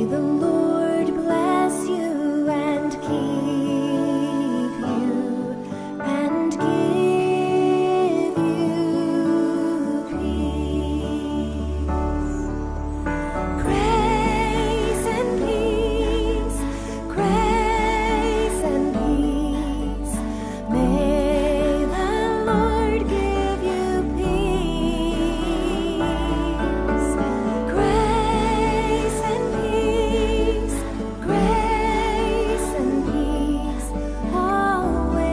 the Lord bless you and keep you and give you peace. Grace and peace, grace and peace. May the Lord give you peace. Grace and peace, grace and peace. Always,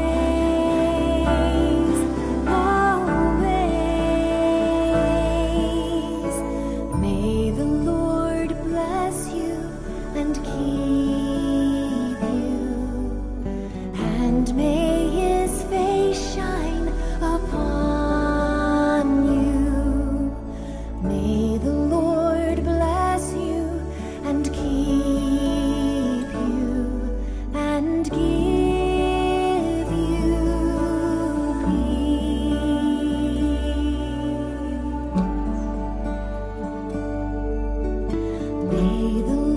always. May the Lord bless you and keep you, and may His face shine upon you. May the Lord bless you and keep you and give you peace. May the